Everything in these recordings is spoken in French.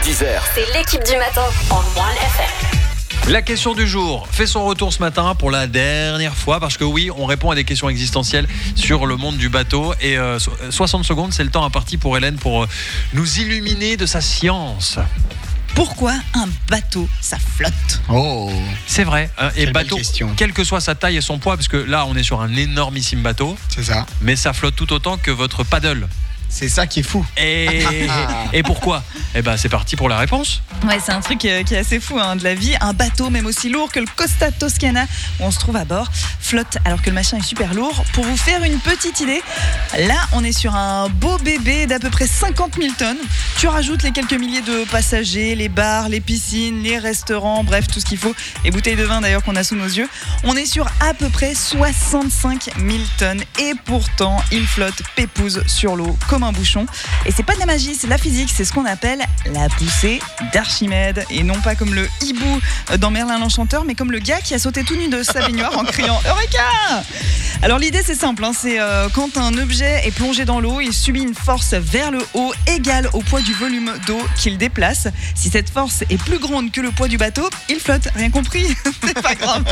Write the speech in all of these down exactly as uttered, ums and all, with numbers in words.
dix heures. C'est l'équipe du matin en One F M. La question du jour fait son retour ce matin pour la dernière fois parce que oui, on répond à des questions existentielles sur le monde du bateau et euh, soixante secondes, c'est le temps imparti pour Hélène pour euh, nous illuminer de sa science. Pourquoi un bateau, ça flotte ? Oh, C'est vrai, hein, et Quelle belle bateau, question. quelle que soit sa taille et son poids, parce que là on est sur un énormissime bateau, c'est ça. mais ça flotte tout autant que votre paddle. C'est ça qui est fou. Et, et pourquoi ? Eh ben c'est parti pour la réponse. Ouais, c'est un truc euh, qui est assez fou hein, de la vie. Un bateau, même aussi lourd que le Costa Toscana, où on se trouve à bord, flotte alors que le machin est super lourd. Pour vous faire une petite idée, là, on est sur un beau bébé d'à peu près cinquante mille tonnes. Tu rajoutes les quelques milliers de passagers, les bars, les piscines, les restaurants, bref, tout ce qu'il faut. Les bouteilles de vin d'ailleurs qu'on a sous nos yeux. On est sur à peu près soixante-cinq mille tonnes. Et pourtant, il flotte pépouze sur l'eau comme un bouchon. Et c'est pas de la magie, c'est de la physique. C'est ce qu'on appelle la poussée d'Archimède. Et non pas comme le hibou dans Merlin l'Enchanteur, mais comme le gars qui a sauté tout nu de sa baignoire en criant « Eureka !» Alors l'idée c'est simple, hein, c'est euh, quand un objet est plongé dans l'eau, il subit une force vers le haut égale au poids du volume d'eau qu'il déplace. Si cette force est plus grande que le poids du bateau, il flotte. Rien compris ? C'est pas grave.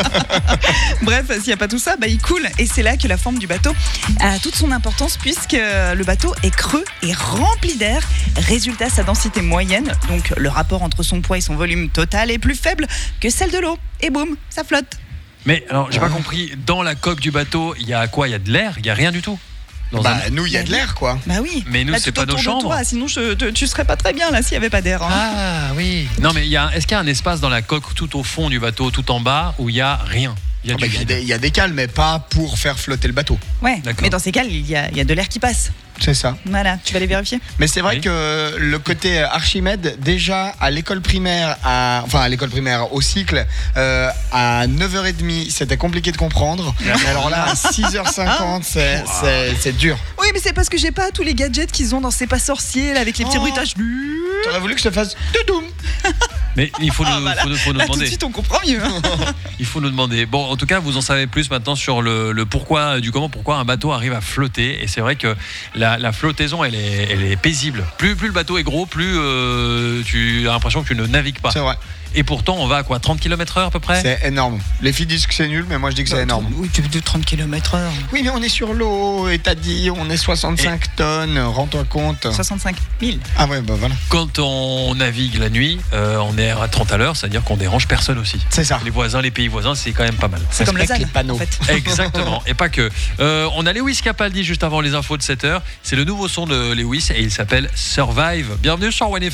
Bref, s'il n'y a pas tout ça, bah, il coule. Et c'est là que la forme du bateau a toute son importance puisque le bateau est creux et rempli d'air. Résultat, sa densité moyenne, donc le rapport entre son poids et son volume total, est plus faible que celle de l'eau. Et boum, ça flotte. Mais alors j'ai pas compris, dans la coque du bateau, il y a quoi ? Il y a de l'air ? Il y a rien du tout. Dans Bah, un- nous, il y a de l'air, quoi. Bah oui. Mais nous, Là, c'est tout pas nos autour de chambres. toi, sinon, je, te- tu serais pas très bien là s'il y avait pas d'air. hein. Ah oui. Non mais il y a, est-ce qu'il y a un espace dans la coque tout au fond du bateau, tout en bas, où il y a rien ? Il y a Ah du bah, Il y, a vide. des- il y a des cales, mais pas pour faire flotter le bateau. Ouais. D'accord. Mais dans ces cas, il y a, il y a de l'air qui passe. C'est ça. Voilà. Tu vas les vérifier ? Mais c'est vrai Oui. que le côté Archimède, déjà à l'école primaire, à, enfin à l'école primaire, au cycle, euh, à neuf heures trente, c'était compliqué de comprendre. Mais alors là, à six heures cinquante, c'est, c'est, c'est dur. Oui, mais c'est parce que j'ai pas tous les gadgets qu'ils ont dans C'est pas sorcier là, avec les petits Oh. bruitages. T'aurais voulu que je te fasse doudoum. Mais il faut nous, Ah, voilà. faut nous- faut nous Là, tout de demander. suite, on comprend mieux. hein. Il faut nous demander. Bon, en tout cas, vous en savez plus maintenant sur le, le pourquoi, du comment, pourquoi un bateau arrive à flotter. Et c'est vrai que la, la flottaison, elle est, elle est paisible. Plus, plus le bateau est gros, plus euh, tu as l'impression que tu ne navigues pas. C'est vrai. Et pourtant, on va à quoi ? trente kilomètres heure à peu près ? C'est énorme. Les filles disent que c'est nul, mais moi je dis que c'est énorme. Oui, tu veux trente kilomètres heure. Oui, mais on est sur l'eau, et t'as dit, on est soixante-cinq tonnes, rends-toi compte. soixante-cinq mille. Ah ouais, bah voilà. Quand on navigue la nuit, euh, on est à trente à l'heure, c'est-à-dire qu'on dérange personne aussi. C'est ça. Les voisins, les pays voisins, c'est quand même pas mal. C'est comme Respecte Lausanne, les panneaux. en fait. Exactement, et pas que. Euh, on a Lewis Capaldi juste avant les infos de sept heures. C'est le nouveau son de Lewis et il s'appelle Survive. Bienvenue sur One F M.